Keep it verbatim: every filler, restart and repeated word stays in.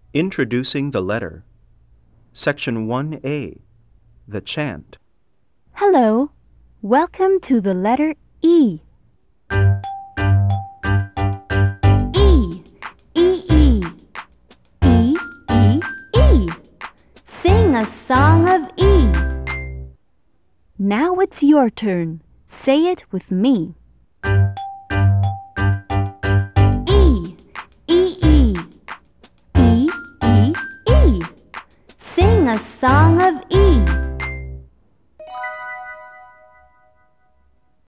Introducing the letter. Section one A. The chant. Hello. Welcome to the letter E. E, E, E. E, E, E. Sing a song of E. Now it's your turn. Say it with me. E, E, E. E, E, E. Sing a song of E.